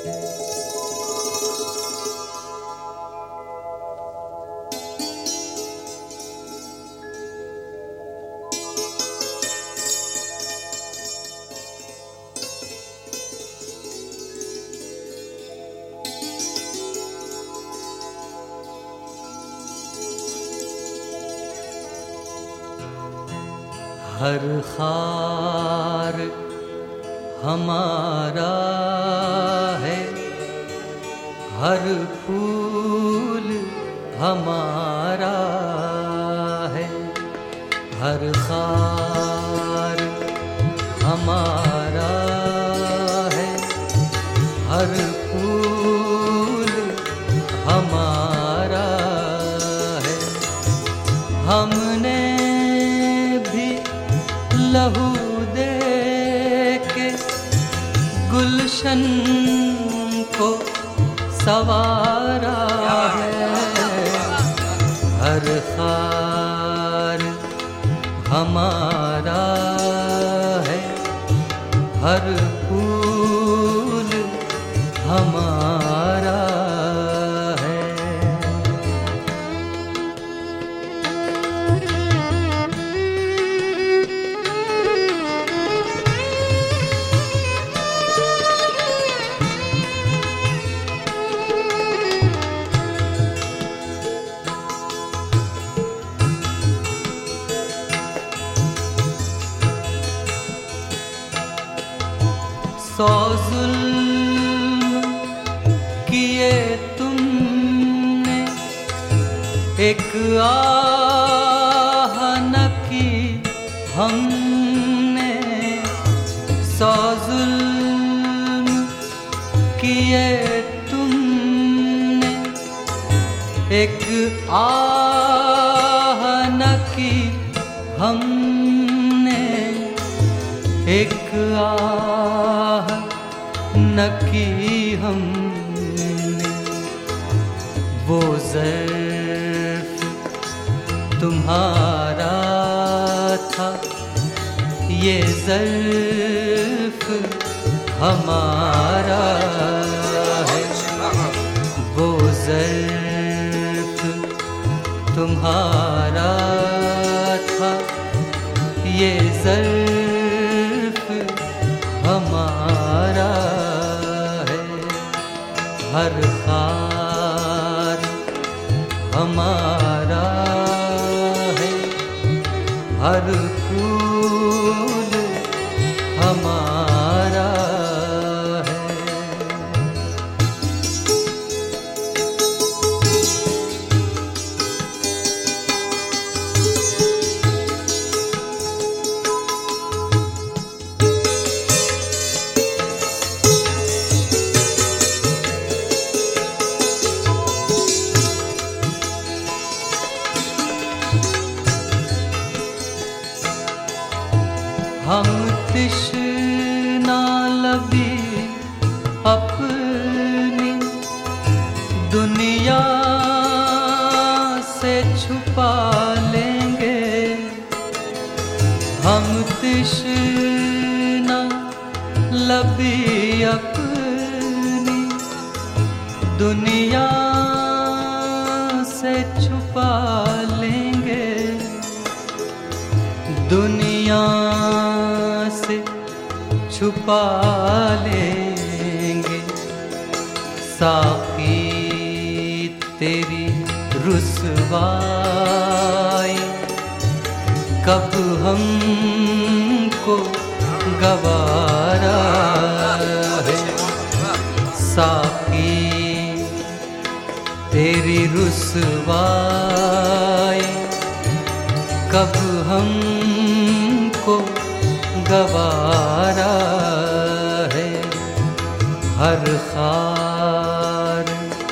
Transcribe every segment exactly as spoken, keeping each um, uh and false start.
हर खार हमारा है, हर फूल हमारा है, हर खार हमारा है, हर फूल हमारा है। हमने लहू दे के गुलशन को सवारा है, हर खार हमारा है, हर फूल हमारा है। सौ जुल्म किए तुमने, एक आह न की हमने। सौ जुल्म किए तुमने, एक आह न की हमने। एक आह न की हमने। वो ज़र्फ़ तुम्हारा था, ये ज़र्फ़ हमारा है। वो ज़र्फ़ तुम्हारा था, ये ज़र्फ़ हमारा है। हर खार हमारा है, हर फूल हमारा है। हम तिश्ना लबी अपनी दुनिया से छुपा लेंगे। हम तिश्ना लबी अपनी दुनिया से छुपा लेंगे। दुनिया से छुपा लेंगे। साक़ी तेरी रुसवाई कब हमको गवारा है। साक़ी तेरी रुसवाई कब हमको गवारा है। हर खार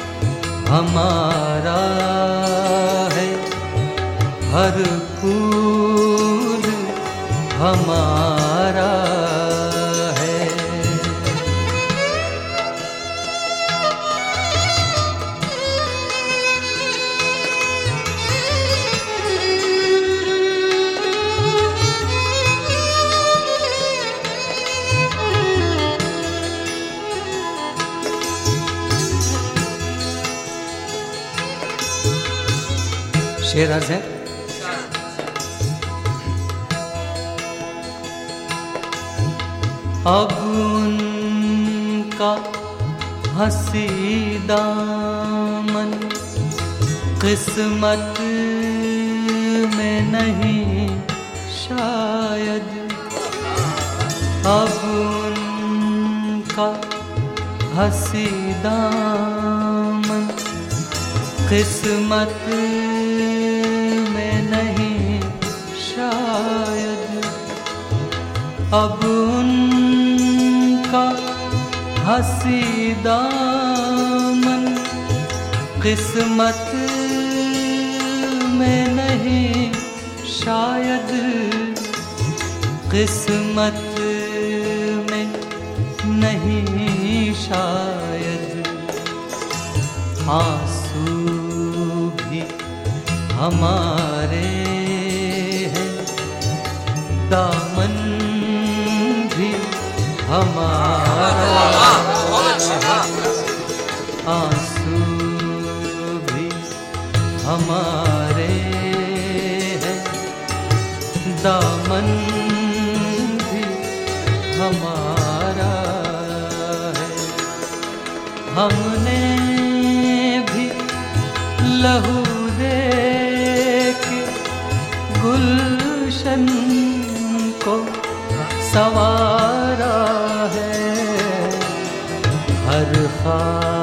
हमारा है, हर फूल हमारा है। शेर अर्ज है। अब उनका हंसी दामन किस्मत में नहीं शायद, अब उनका हंसी दामन किस्मत में नहीं शायद, अब उनका हंसी दामन किस्मत में नहीं शायद, किस्मत में नहीं शायद। आंसू भी हमारे हैं, दामन भी हमारा है, आंसू भी हमारे हैं, दामन भी हमारा है। हमने भी लहू दे के गुलशन को संवारा है, हर ख्वाब